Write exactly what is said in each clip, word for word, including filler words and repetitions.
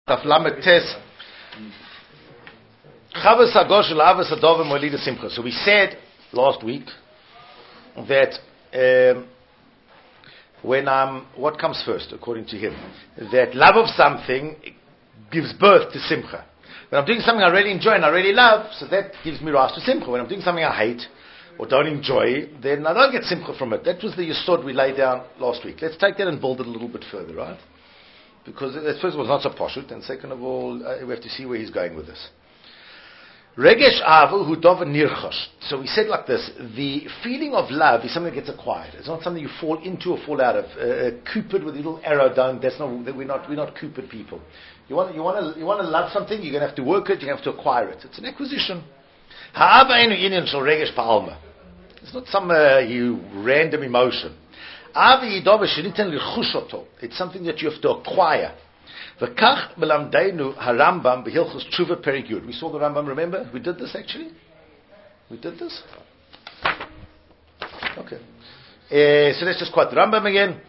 Taf Lamed Tes. Chavas Hagosh L'Avas Adovim Molida Simcha. So we said last week that um, when I'm, what comes first, according to him, that love of something gives birth to Simcha. When I'm doing something I really enjoy and I really love, so that gives me rise to Simcha. When I'm doing something I hate or don't enjoy, then I don't get Simcha from it. That was the yesod we laid down last week. Let's take that and build it a little bit further, right? Because first of all, it's not so poshut, and second of all, uh, we have to see where he's going with this. Regesh avu hu dov nirchosh. So we said like this: the feeling of love is something that gets acquired. It's not something you fall into or fall out of. Uh, Cupid with a little arrow down. That's not. We're not. We're not Cupid people. You want. You want to. You want to love something. You're going to have to work it. You have to acquire it. It's an acquisition. Ha'ava enu inyan shel regesh pa'alma. It's not some uh, you random emotion. It's something that you have to acquire. V'kach melamdeinu harambam b'hilchos tshuva perik yud. We saw the Rambam. Remember, we did this actually. We did this. Okay. Uh, so let's just quote the Rambam again.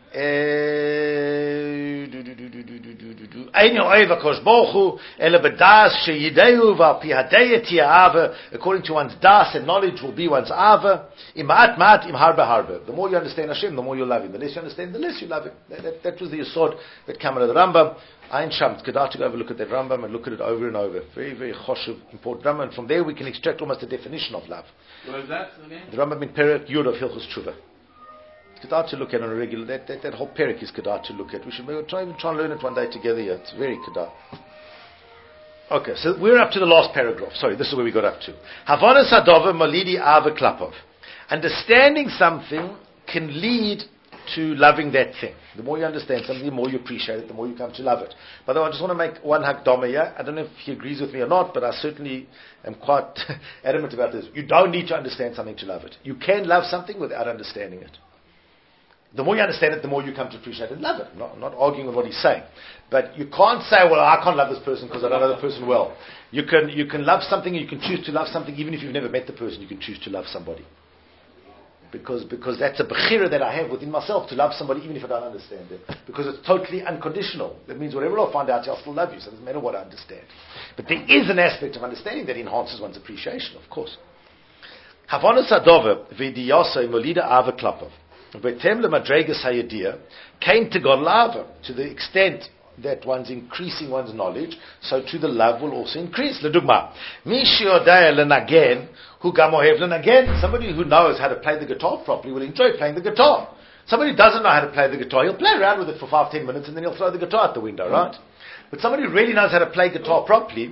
According to one's das and knowledge will be one's ava. The more you understand Hashem, the more you love Him. The less you understand, the less you love Him. That, that, that was the yesod that came out of the Rambam. Ein Sham. It's good to go have a look at that Rambam and look at it over and over. Very, very choshev, important Rambam. And from there we can extract almost the definition of love. What is that again? The Rambam in Perek Yud of Hilchos Tshuva. It's kedar to look at on a regular. That, that, that whole Perek is kedar to look at. We should maybe try even try and learn it one day together here. It's very kedar. Okay, so we're up to the last paragraph. Sorry, this is where we got up to. Havanas hadova malidi ava klapov. Understanding something can lead to loving that thing. The more you understand something, the more you appreciate it, the more you come to love it. By the way, I just want to make one hakdama here. I don't know if he agrees with me or not, but I certainly am quite adamant about this. You don't need to understand something to love it. You can love something without understanding it. The more you understand it, the more you come to appreciate it and love it. I'm not, I'm not arguing with what he's saying. But you can't say, well, I can't love this person because I don't know the person well. You can, you can love something, and you can choose to love something even if you've never met the person. You can choose to love somebody. Because, because that's a bechira that I have within myself to love somebody even if I don't understand them. Because it's totally unconditional. That means whatever I find out, I'll still love you. So it doesn't matter what I understand. But there is an aspect of understanding that enhances one's appreciation, of course. Havanas hadova v'diyasa imolida ava klapov. V'tem lemadregas hayadia came to God lava to the extent that one's increasing one's knowledge, so to the love will also increase. L'dugma, mi shiodaya lenagen hu gamohev lenagen. Somebody who knows how to play the guitar properly will enjoy playing the guitar. Somebody who doesn't know how to play the guitar, he'll play around with it for five, ten minutes and then he'll throw the guitar out the window, right? But somebody who really knows how to play guitar properly,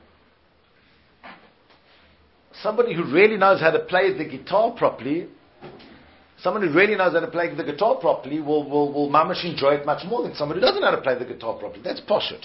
somebody who really knows how to play the guitar properly, someone who really knows how to play the guitar properly will, will, will mamash enjoy it much more than somebody who doesn't know how to play the guitar properly. That's poshut.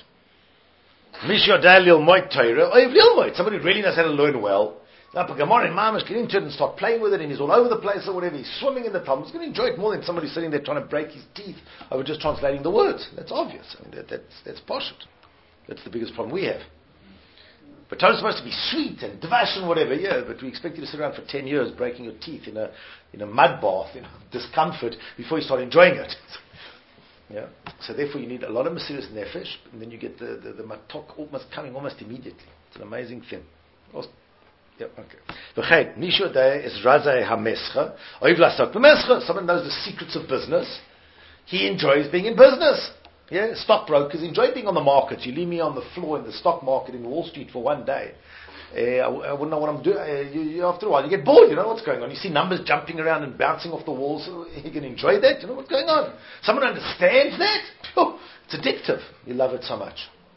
Somebody who really knows how to learn well. Now, Gemara and mamash get into it and start playing with it and he's all over the place or whatever. He's swimming in the problem. He's going to enjoy it more than somebody sitting there trying to break his teeth over just translating the words. That's obvious. I mean, that, that's, that's poshut. That's the biggest problem we have. But Torah is supposed to be sweet and dvash and whatever, yeah, but we expect you to sit around for ten years breaking your teeth in a in a mud bath, in discomfort, before you start enjoying it. Yeah. So therefore you need a lot of Mesiras Nefesh, and then you get the, the, the matok almost coming almost immediately. It's an amazing thing. Also, yeah, okay. V'chein, Mishu Adaya is Razai HaMescha, Oiv Lasok B'Mescha. Someone knows the secrets of business. He enjoys being in business. Yeah, stockbrokers enjoy being on the market. You leave me on the floor in the stock market in Wall Street for one day. Uh, I, I wouldn't know what I'm doing. Uh, you, you, after a while, you get bored. You know what's going on. You see numbers jumping around and bouncing off the walls. So you can enjoy that. You know what's going on. Someone understands that. Phew, it's addictive. You love it so much.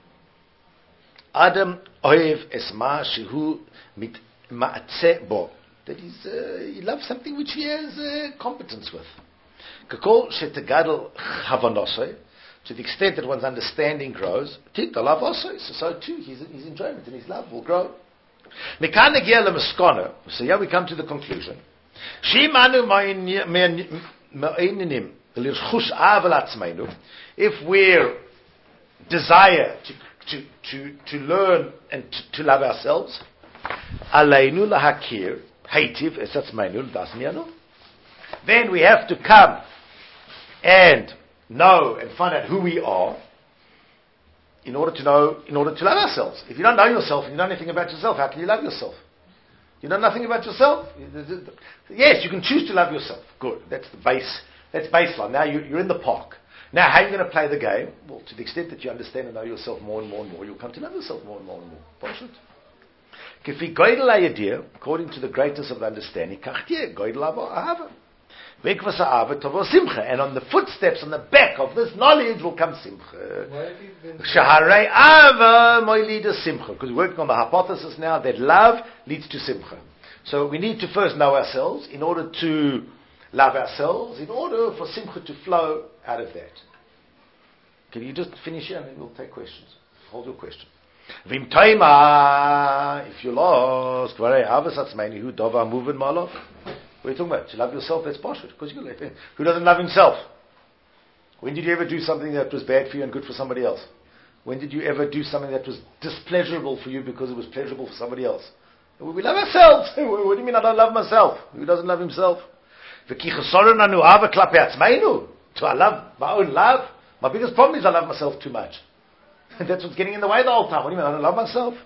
Adam ohev esma shehu mit ma'atze bo. That is, uh, he loves something which he has uh, competence with. Kakol shetegadol havanosoi. To the extent that one's understanding grows, the love also, so, so too, his, his enjoyment and his love will grow. So here we come to the conclusion. If we desire to, to, to, to learn and to, to love ourselves, then we have to come and know and find out who we are. in order to know, in order to love ourselves. If you don't know yourself and you know anything about yourself, how can you love yourself? You know nothing about yourself? Yes, you can choose to love yourself. Good. That's the base. That's baseline. Now you, you're in the park. Now, how are you going to play the game? Well, to the extent that you understand and know yourself more and more and more, you'll come to love yourself more and more and more. Bullshit. According to the greatness of understanding, and on the footsteps, on the back of this knowledge will come simcha. Because we're working on the hypothesis now that love leads to simcha. So we need to first know ourselves in order to love ourselves, in order for simcha to flow out of that. Can you just finish here and then we'll take questions? Hold your question. Vim taima, if you're lost, who dova moving malov? What are you talking about? To love yourself, that's posh. Because you can, who doesn't love himself? When did you ever do something that was bad for you and good for somebody else? When did you ever do something that was displeasurable for you because it was pleasurable for somebody else? We love ourselves. What do you mean I don't love myself? Who doesn't love himself? To I love my own love. My biggest problem is I love myself too much. That's what's getting in the way the whole time. What do you mean I don't love myself?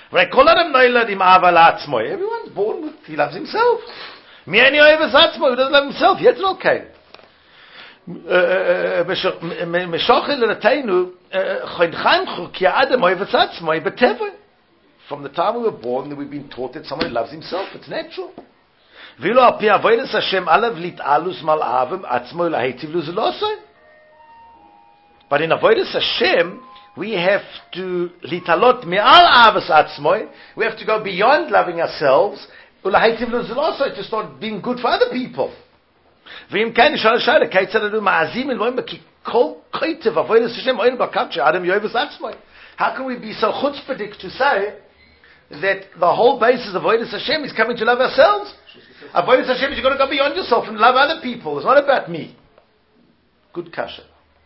Everyone's born with, he loves himself. Who doesn't love himself? Yet it's okay. From the time we were born, we've been taught that someone loves himself. It's natural. But in Avodas Hashem, we have to litalot me'al avas atzmoi. We have to go beyond loving ourselves. To start being good for other people. How can we be so chutzpahdik to say that the whole basis of Avodas Hashem is coming to love ourselves? Avodas Hashem is you've got to go beyond yourself and love other people. It's not about me. Good kasha.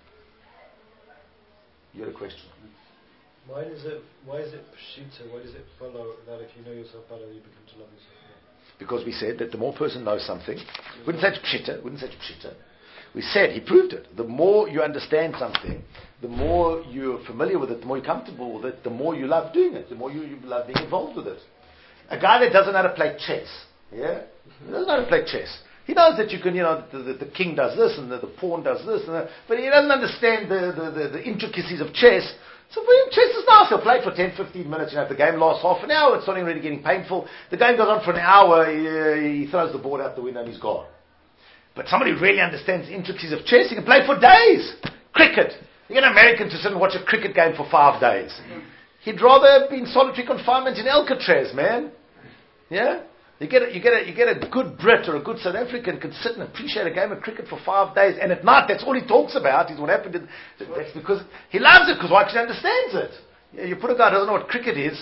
You had a question. Why is it? Why is it pshita? Why does it follow that if you know yourself better, you become to love yourself more? Because we said that the more a person knows something, wouldn't say it's pshita. Wouldn't say it's pshita. We said he proved it. The more you understand something, the more you're familiar with it, the more you're comfortable with it, the more you love doing it, the more you, you love being involved with it. A guy that doesn't know how to play chess, yeah, he doesn't know how to play chess. He knows that you can, you know, the, the, the king does this and the, the pawn does this, and the, but he doesn't understand the, the, the, the intricacies of chess. So for him, chess is nice. He'll play for ten, fifteen minutes. You know, if the game lasts half an hour, it's not even really getting painful. The game goes on for an hour, he, he throws the board out the window and he's gone. But somebody who really understands the intricacies of chess, he can play for days. Cricket. You get an American to sit and watch a cricket game for five days. He'd rather be in solitary confinement in Alcatraz, man. Yeah? You get, a, you, get a, you get a good Brit or a good South African can sit and appreciate a game of cricket for five days, and at night that's all he talks about is what happened. In, that's because he loves it, because why? Because he understands it. Yeah, you put a guy who doesn't know what cricket is.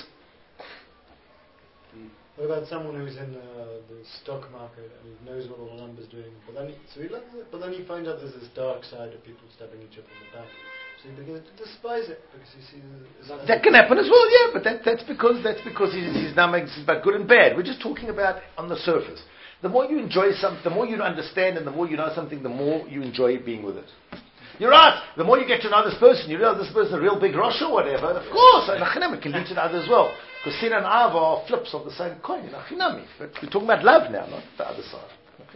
What about someone who's in uh, the stock market and he knows what all the numbers are doing, but then he, so he loves it, but then he finds out there's this dark side of people stabbing each other in the back. So he begins to despise it because he sees it. That can happen as well, yeah. But that, that's because that's because he's, he's now makes it about good and bad. We're just talking about on the surface. The more you enjoy something, the more you understand, and the more you know something, the more you enjoy being with it. You're right. The more you get to know this person, you realize this person's a real big Rosh or whatever. Of course, and it can lead to the other as well. Because sin and ava are flips of the same coin. But we're talking about love now, not the other side.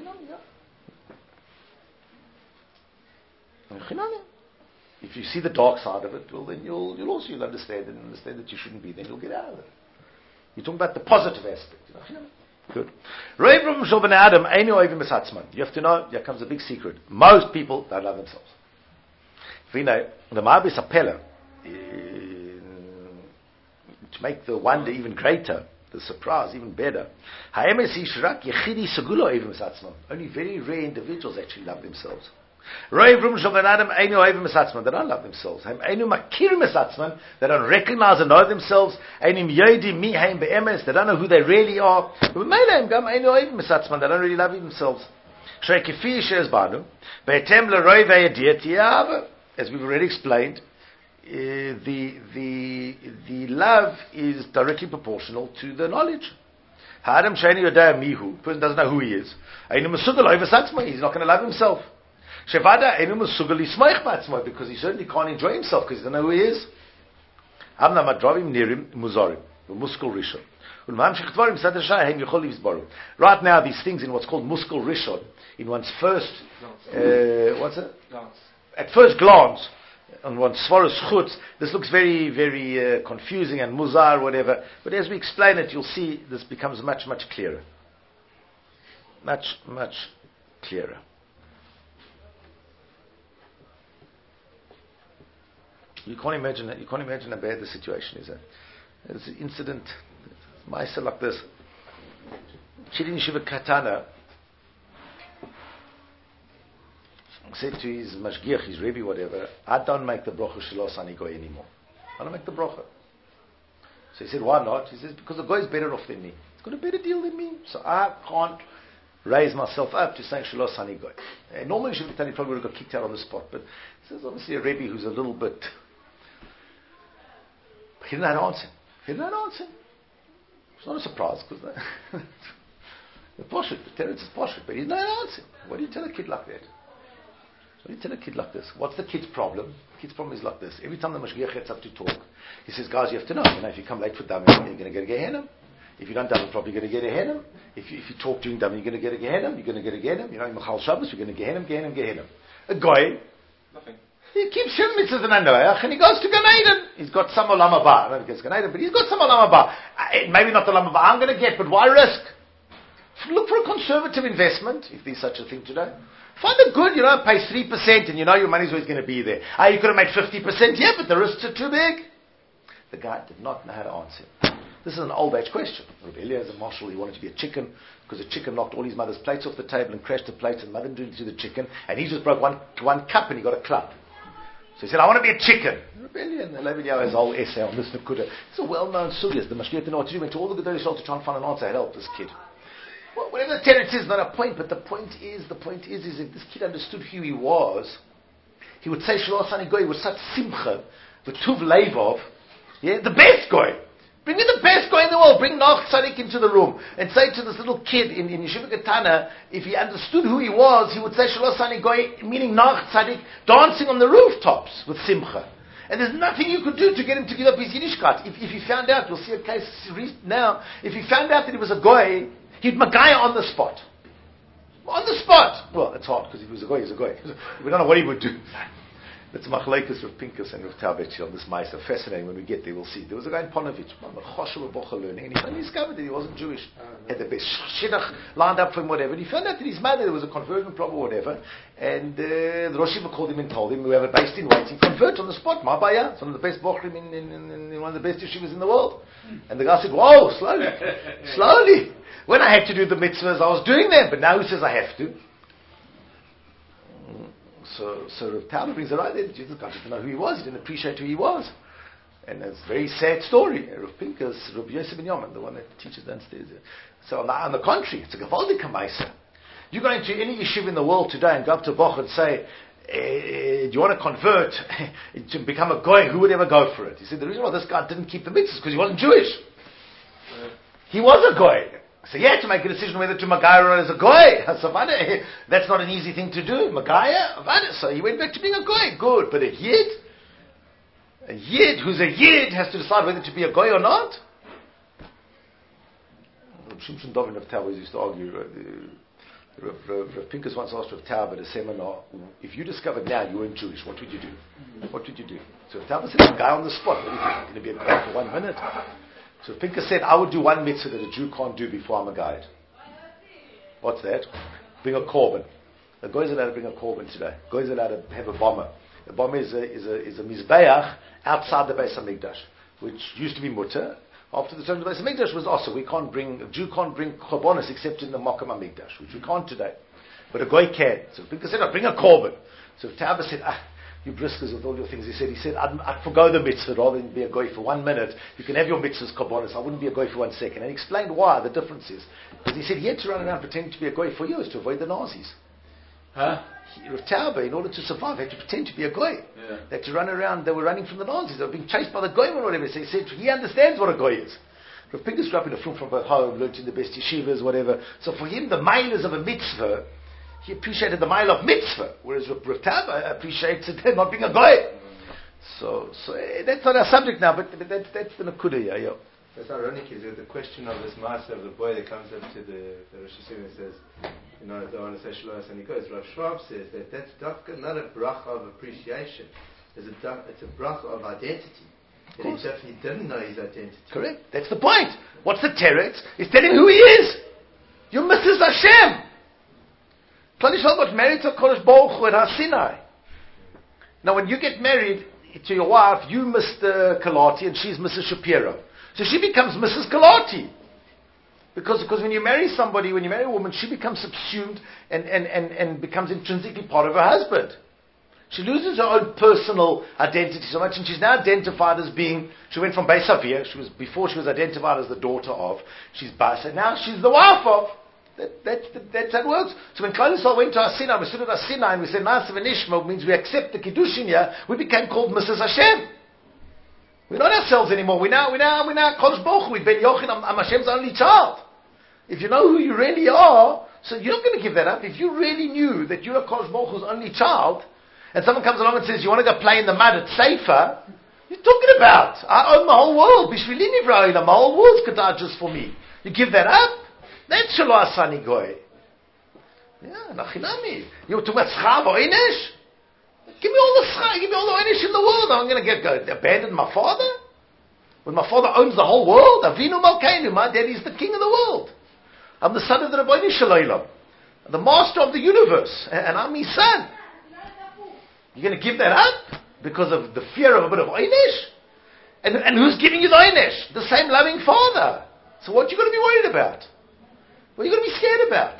If you see the dark side of it, well, then you'll, you'll also you'll understand and understand that you shouldn't be. Then you'll get out of it. You're talking about the positive aspect. You know? Good. You have to know, here comes a big secret. Most people don't love themselves. You know, the Ma'abis Apella, to make the wonder even greater, the surprise even better, only very rare individuals actually love themselves. They don't love themselves. They don't recognize and know themselves. They don't know who they really are. They don't really love themselves. As we've already explained, uh, the, the, the love is directly proportional to the knowledge. The person doesn't know who he is. He's not going to love himself. Because he certainly can't enjoy himself because he doesn't know who he is. Amna madravim nirim muzarim, muskul rishon. Right now, these things in what's called muskul rishon, in one's first, uh, what's it? Glance. At first glance, on one's svarus chutz, this looks very, very uh, confusing and muzar, whatever. But as we explain it, you'll see this becomes much, much clearer. Much, much clearer. You can't imagine it. You can't imagine how bad the situation is. There's an incident, Maisa like this. Chidin Shiva Katana said to his mashgiach, his rebbe, whatever, I don't make the bracha shalos ani goy anymore. I don't make the bracha. So he said, why not? He says, because the guy is better off than me. He's got a better deal than me. So I can't raise myself up to saying shalos ani goy. And normally Shiva Katana probably would have got kicked out on the spot. But this is obviously a rebbe who's a little bit... He didn't know how to answer. He didn't know how to answer. It's not a surprise because the poshut, the Teretz is poshut, but he didn't know how to answer. What do you tell a kid like that? What do you tell a kid like this? What's the kid's problem? The kid's problem is like this. Every time the mashgiach gets up to talk, he says, guys, you have to know, you know, if you come late for Damin, you're going to get a Gehenna. If you don't Damin properly, you're going to get a Gehenna. If you, if you talk during Damin, you're going to get a Gehenna. You're going to get a Gehenna. You know, in Machal Shabbos, you're going to Gehenna, Gehenna, Gehenna. A guy, Nothing. He keeps Shem mitzvahs and Anoach, and he goes to Gan Eden. He's got some Olam Haba. I don't know if he gets Gan Eden, but he's got some Olam Haba. Uh, maybe not the Olam Haba I'm going to get, but why risk? Look for a conservative investment, if there's such a thing today. Find a good, you know, pay three percent, and you know your money's always going to be there. Ah, you could have made fifty percent, yeah, but the risks are too big. The guy did not know how to answer. This is an old age question. Rabbi Eliezer Marshall, he wanted to be a chicken, because a chicken knocked all his mother's plates off the table and crashed the plates, and mother drew into the chicken, and he just broke one, one cup, and he got a club. So he said, I want to be a chicken. Rebellion. The Levi has a whole essay on this Nakuda. It's a well-known sugya. The Mashgiach didn't know what to do. Went to all the Gedolei Yisrael to try and find an answer. Help this kid. Well, whatever the teretz is, not a point. But the point is, the point is, is if this kid understood who he was, he would say, Shalos Ani Goy was such simcha, the Tuv Levov, yeah, the best guy. Bring in the best guy in the world. Bring Nach Tzadik into the room and say to this little kid in, in Yeshiva Katana, if he understood who he was, he would say Shalos Ani Goy, meaning Nach Tzadik, dancing on the rooftops with Simcha. And there's nothing you could do to get him to give up his Yiddishkeit. If, if he found out, we'll see a case now, if he found out that he was a goy, he'd Magaya on the spot. On the spot. Well, it's hard because if he was a goy, he's a goy. We don't know what he would do. It's Machlekes with Pinkas and with Talbetchi on this Meister. Fascinating. When we get there, we'll see. There was a guy in Ponovich, and he finally discovered that he wasn't Jewish. Had the best shidduch lined up for him, whatever. And he found out that his mother, there was a conversion problem, whatever. And uh, the Rosh Yeshiva called him and told him, we have a based in waiting, convert on the spot. Ma Baya, it's one of the best bochrim in, in, in, in one of the best yeshivas in the world. And the guy said, whoa, slowly, slowly. When I had to do the mitzvahs, I was doing them, but now he says I have to. So, so Rav Tauber brings it right there. Jesus got to know who he was. He didn't appreciate who he was. And it's a very sad story. Rav Pinkas, Rav Yosef Ben Yamin, the one that teaches downstairs. So on the, on the contrary, it's a Gavaldik Maisa. You go into any yeshiva in the world today and go up to Boch and say, eh, do you want to convert to become a goy? Who would ever go for it? He said, the reason why this guy didn't keep the mitzvahs is because he wasn't Jewish. He was a goy. So he had to make a decision whether to Magaya or as a goy. So that's not an easy thing to do. Magaya, so he went back to being a goy. Good, but a yid, a yid who's a yid has to decide whether to be a goy or not. Shimshon Dovin of Tauber used to argue. Uh, Rav, Rav, Rav Pinkas once asked Rav Tauber at a seminar, if you discovered now you weren't Jewish, what would you do? What would you do? So Rav Tauber said, a guy on the spot. What do you think? I'm going to be a guy for one minute. So Pinkas said, I would do one mitzvah that a Jew can't do before I'm a guide. What's that? Bring a korban. A guy is allowed to bring a korban today. A guy is allowed to have a bomber. A bomber is a, is a, is a mizbeach outside the Beis HaMikdash, which used to be mutter. After the time of the Beis HaMikdash was also, we can't bring, a Jew can't bring korbanos except in the Mokum HaMikdash, which we can't today. But a guy can. So Pinkas said, I'll bring a korban. So Tauber said, ah, you briskers with all your things. He said, he said, I'd, I'd forgo the mitzvah rather than be a goy for one minute. You can have your mitzvahs korbanos. I wouldn't be a goy for one second. And he explained why, the difference is. Because he said he had to run around pretending to be a goy for years to avoid the Nazis. Huh? Rav Tauber, in order to survive, had to pretend to be a goy. Yeah. They had to run around. They were running from the Nazis. They were being chased by the goyim or whatever. So he said he understands what a goy is. Rav Pinkas grew up in a film from home, learned in the best yeshivas, whatever. So for him, the milas of a mitzvah, he appreciated the mile of mitzvah, whereas Rav Tauber appreciates it not being a goy. So, so eh, that's not our subject now, but, but that, that's the Nakuda, yeah, yeah. That's ironic, is it? The question of this master of the boy that comes up to the, the Rosh Hashanah and says, you know, I don't want to say Shalom, and he goes, Rav Schwab says that that's dafka, not a bracha of appreciation. It's a, daf, it's a bracha of identity. That he definitely didn't know his identity. Correct. That's the point. What's the teretz? He's telling who he is. You're Missus Hashem. Klal Yisrael got married to Kodesh Baruch Hu at Har Sinai. Now when you get married to your wife, you Mister Kalati and she's Missus Shapiro. So she becomes Missus Kalati. Because, because when you marry somebody, when you marry a woman, she becomes subsumed and, and, and, and becomes intrinsically part of her husband. She loses her own personal identity so much, and she's now identified as being, she went from Beis Avia, she was, before she was identified as the daughter of, she's Basa, now she's the wife of. That, that, that, that's how it works. So when Klal Yisrael went to Har Sinai, we stood at Har Sinai and we said, Na'aseh v'nishma, means we accept the Kiddushin here, we became called Missus Hashem. We're not ourselves anymore. We're now, we're now, we're now Kodesh Baruch Hu. We're Ben Yochid. I'm, I'm Hashem's only child. If you know who you really are, so you're not going to give that up. If you really knew that you're a Kodesh Baruch Hu's only child, and someone comes along and says, you want to go play in the mud at Seifa, you're talking about, I own the whole world. Bishvili nivra olam, the whole world's kedar just for me. You give that up? That's shelo asani goy. Yeah, nachinami. You talking about schar v'oinish? Give me all the schar, give me all the oinish in the world. I'm going to get go, abandon my father? When my father owns the whole world, Avinu Malkeinu, my daddy's the king of the world. I'm the son of the Rabbeinu Shalom, the master of the universe, and I'm his son. You're going to give that up because of the fear of a bit of einish? And, and who's giving you the einish? The same loving father. So what are you going to be worried about? What are you going to be scared about?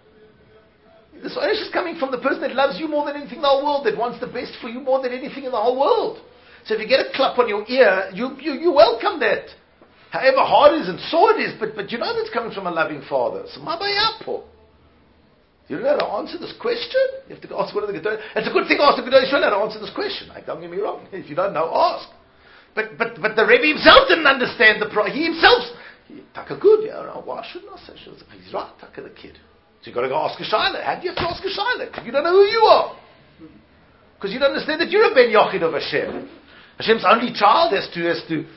This einish is coming from the person that loves you more than anything in the whole world, that wants the best for you more than anything in the whole world. So if you get a clap on your ear, you, you, you welcome that. However hard it is and sore it is, but, but you know that's coming from a loving father. So ma bayapo. You don't know how to answer this question? You have to ask one of the Gedolei. It's a good thing to ask the Gedolei Yisrael how to answer this question. Like, don't get me wrong. If you don't know, ask. But but but the Rebbe himself didn't understand the pro. He himself, he, Taka good, yeah, why shouldn't I say? He's right, Taka the kid. So you've got to go ask a Shaila. How do you have to ask a Shaila? Because you don't know who you are. Because you don't understand that you're a Ben Yochid of Hashem. Hashem's only child has to, has to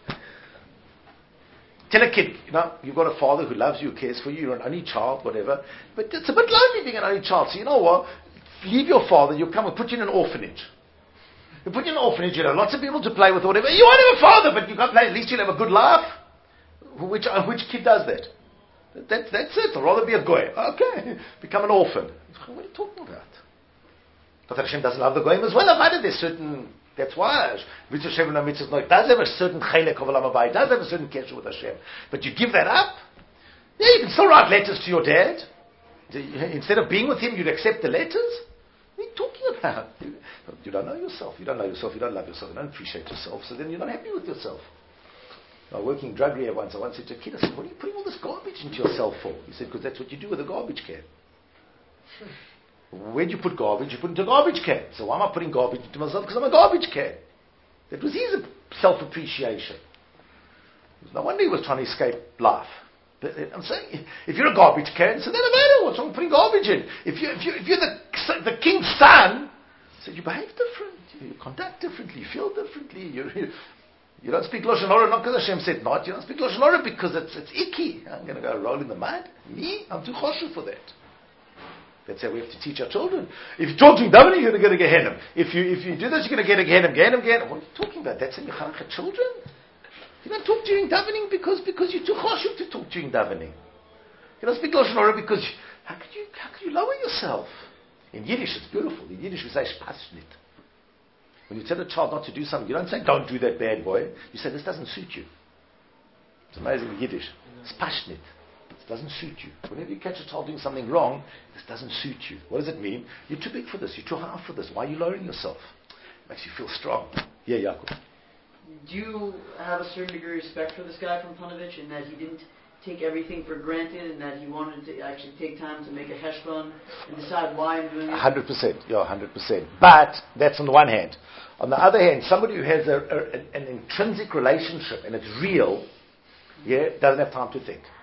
tell a kid, you know, you've got a father who loves you, who cares for you, you're an only child, whatever. But it's a bit lonely being an only child. So you know what? Leave your father, you'll come and put you in an orphanage. You put you in an orphanage, you know, lots of people to play with, whatever. You won't have a father, but you can't play, at least you'll have a good laugh. Which, uh, which kid does that? that? That's it. I'd rather be a goy. Okay. Become an orphan. What are you talking about? But Hashem doesn't love the goyim as well. I've added this certain... That's why Mitzvah Shem and Mitzvah Noach does have a certain chaylik of Olam Haba, does have a certain kesher with Hashem. But you give that up? Yeah, you can still write letters to your dad. Instead of being with him, you'd accept the letters? What are you talking about? You, you don't know yourself. You don't know yourself. You don't love yourself. You don't appreciate yourself. So then you're not happy with yourself. I was working drug rehab once. I once said to a kid, I said, what are you putting all this garbage into yourself for? He said, because that's what you do with a garbage can. Where do you put garbage? You put it into a garbage can. So why am I putting garbage into myself? Because I'm a garbage can. That was his self-appreciation. No wonder he was trying to escape life. But I'm saying, if you're a garbage can, so then no matter what's wrong with putting garbage in. If, you, if, you, if you're the, the king's son, so you behave different, you conduct differently, you feel differently. You, you, you don't speak Lashon Hara not because Hashem said not. You don't speak Lashon Hara because it's, it's icky. I'm going to go roll in the mud. Me? I'm too choshev for that. That's how we have to teach our children. If you talk to davening, you're going to get a Gehenna. If you if you do this, you're going to get a Gehenna, Gehenna, Gehenna. What are you talking about? That's how you chanach children. You don't talk during davening because because you're too choshev to talk during davening. You don't speak Lashon Hara because you, how could you how could you lower yourself? In Yiddish, it's beautiful. In Yiddish, we say "Spaßnit." When you tell a child not to do something, you don't say "Don't do that, bad boy." You say "This doesn't suit you." It's amazing in Yiddish. Spaßnit. It doesn't suit you. Whenever you catch a child doing something wrong, this doesn't suit you. What does it mean? You're too big for this. You're too high for this. Why are you lowering yourself? It makes you feel strong. Yeah, Yaakov. Do you have a certain degree of respect for this guy from Panovich in that he didn't take everything for granted and that he wanted to actually take time to make a heshbon and decide why I'm doing it? one hundred percent. Yeah, one hundred percent. But that's on the one hand. On the other hand, somebody who has a, a, an intrinsic relationship and it's real, yeah, doesn't have time to think.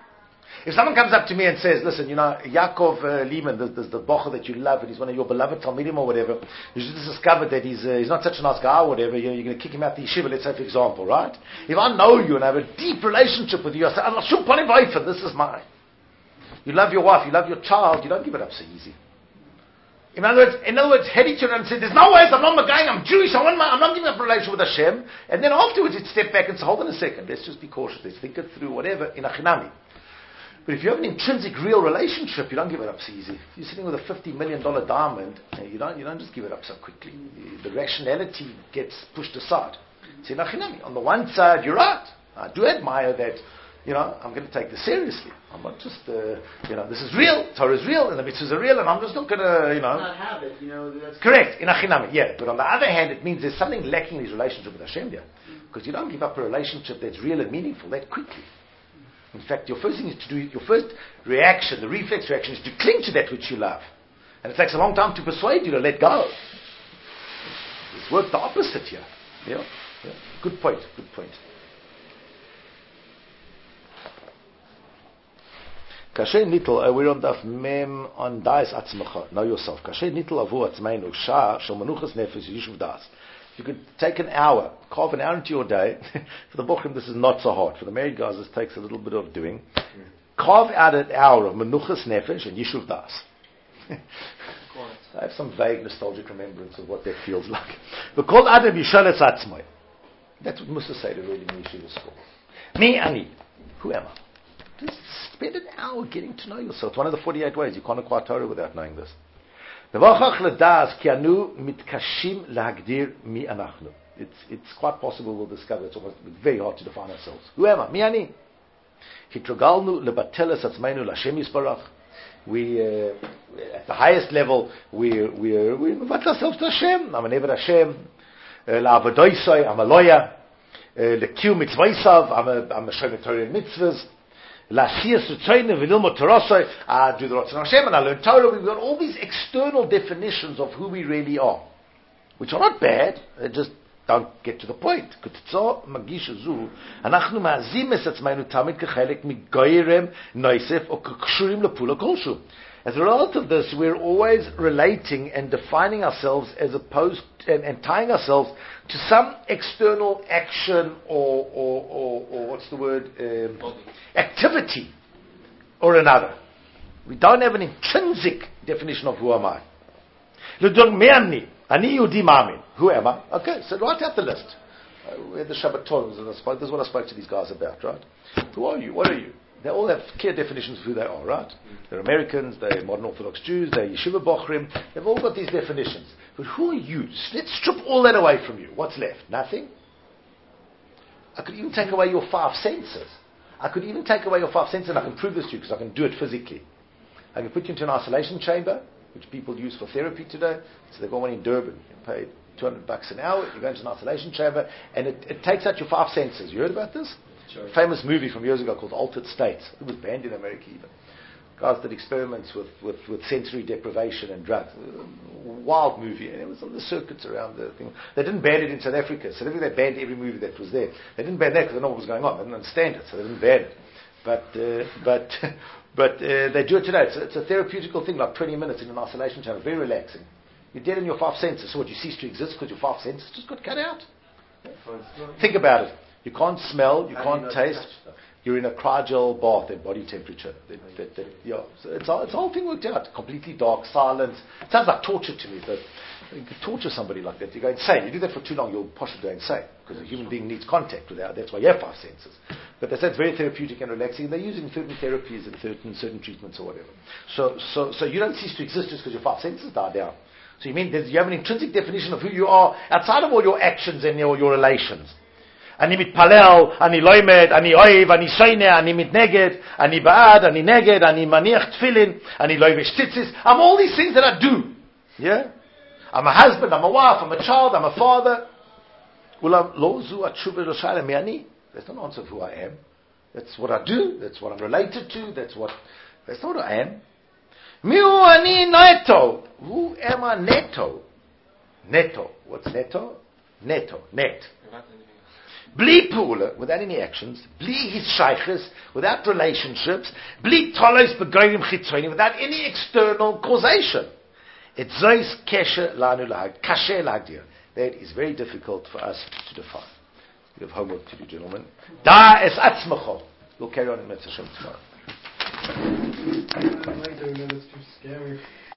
If someone comes up to me and says, listen, you know, Yaakov uh, Lehman, there's, there's the bocher that you love, and he's one of your beloved Talmidim or whatever, you just discovered that he's uh, he's not such a nice guy or whatever, you know, you're going to kick him out the yeshiva, let's say for example, right? If I know you and I have a deep relationship with you, I say, I'm not sure, this is mine. You love your wife, you love your child, you don't give it up so easy. In other words, in other words, head each other and say, there's no ways, I'm not going, I'm Jewish, I want my, I'm not giving up a relationship with Hashem. And then afterwards you'd step back and say, hold on a second, let's just be cautious, let's think it through, whatever, in a chinami. But if you have an intrinsic real relationship, you don't give it up so easy. If you're sitting with a fifty million dollars diamond, you don't, you don't just give it up so quickly. The rationality gets pushed aside. See, in a chinami, on the one side, you're right. I do admire that. You know, I'm going to take this seriously. I'm not just, uh, you know, this is real. Torah is real, and the mitzvahs are real, and I'm just not going to, you know. Not have it, you know. That's correct, in achinami, yeah. But on the other hand, it means there's something lacking in his relationship with Hashem there. Because you don't give up a relationship that's real and meaningful that quickly. In fact, your first thing is to do, your first reaction, the reflex reaction, is to cling to that which you love. And it takes a long time to persuade you to let go. It's worked the opposite here. Yeah? Yeah. Good point, good point. Kashay nitl, uh, we're on daf mem on dais atzmacha. Know yourself. Kashay nitl avu atzmeinu shah shel menuchas nefesh yishuv das. You could take an hour, carve an hour into your day. For the bochum, this is not so hard. For the married guys, this takes a little bit of doing. Mm. Carve out an hour of menuchas nefesh and yishuv das. I have some vague nostalgic remembrance of what that feels like. But called adam yishaletz atzmai. That's what Musa said really in yeshiva school. Me ani. Who am I? Just spend an hour getting to know yourself. It's one of the forty-eight ways. You can't acquire Torah without knowing this. It's, it's quite possible we'll discover it's almost very hard to define ourselves. Who am I? Mi ani. We, uh, at the highest level, we we we invite ourselves to Hashem. I'm an Eved Hashem. La'avodoisai, I'm a lawyer. Lekiu mitzvaysav, I'm a I'm a shomer Torah and mitzvahs. I do the Ratzon Hashem and I learn Torah. We've got all these external definitions of who we really are, which are not bad. They just don't get to the point. As a result of this, we're always relating and defining ourselves as opposed to, and, and tying ourselves to some external action or, or, or, or what's the word, um, activity or another. We don't have an intrinsic definition of who am I. Who am I? Okay, so write out the list. Uh, we had the Shabbaton, and I spoke, this is what I spoke to these guys about, right? Who are you? What are you? They all have clear definitions of who they are, right? They're Americans, they're modern Orthodox Jews, they're Yeshiva Bochrim. They've all got these definitions. But who are you? Let's strip all that away from you. What's left? Nothing? I could even take away your five senses. I could even take away your five senses, and I can prove this to you because I can do it physically. I can put you into an isolation chamber, which people use for therapy today. So they've got one in Durban. You pay two hundred bucks an hour, you go into an isolation chamber, and it, it takes out your five senses. You heard about this? Sure. A famous movie from years ago called Altered States. It was banned in America even. Guys did experiments with, with, with sensory deprivation and drugs. Wild movie. And it was on the circuits around the thing. They didn't ban it in South Africa. So they banned every movie that was there. They didn't ban that because they know what was going on. They didn't understand it, so they didn't ban it. But uh, but but uh, they do it today. It's a, it's a therapeutical thing, like twenty minutes in an isolation chamber. Very relaxing. You're dead in your five senses. So what, you cease to exist because your five senses just got cut out? Think about it. You can't smell, you can't taste. You're in a cryogel bath at body temperature. That, that, that, yeah. So it's, all, it's the whole thing worked out. Completely dark, silence. It sounds like torture to me, but you could torture somebody like that. You go insane. You do that for too long, you'll possibly go insane. Because a human being needs contact with that. That's why you have five senses. But they say it's very therapeutic and relaxing. And they're using certain therapies and certain, certain treatments or whatever. So, so, so you don't cease to exist just because your five senses die down. So you mean you have an intrinsic definition of who you are outside of all your actions and your, your relations. אני מתפלל, אני לומד, אני אוהב, אני שונא, אני מתנגד, אני בעד, אני נגד, אני מניח תפילין, אני לובש ציציס. I'm all these things that I do. Yeah? I'm a husband, I'm a wife, I'm a child, I'm a father. אולם לא זו התשובה לשאלה מי אני. That's not an answer of who I am. That's what I do, that's what I'm related to, that's what, that's not who I am. מי הוא אני נטו? Who am I neto? Neto. What's neto? Neto. Net. Bli pula, without any actions, bli his shaykhs, without relationships, bli tolos begoyim chitzoni, without any external causation. It's zois keshe lanu lag, kashe lagdir. That is very difficult for us to define. We have homework to do, gentlemen. Da es atzmacho. We'll carry on in Mitzvah Shem tomorrow.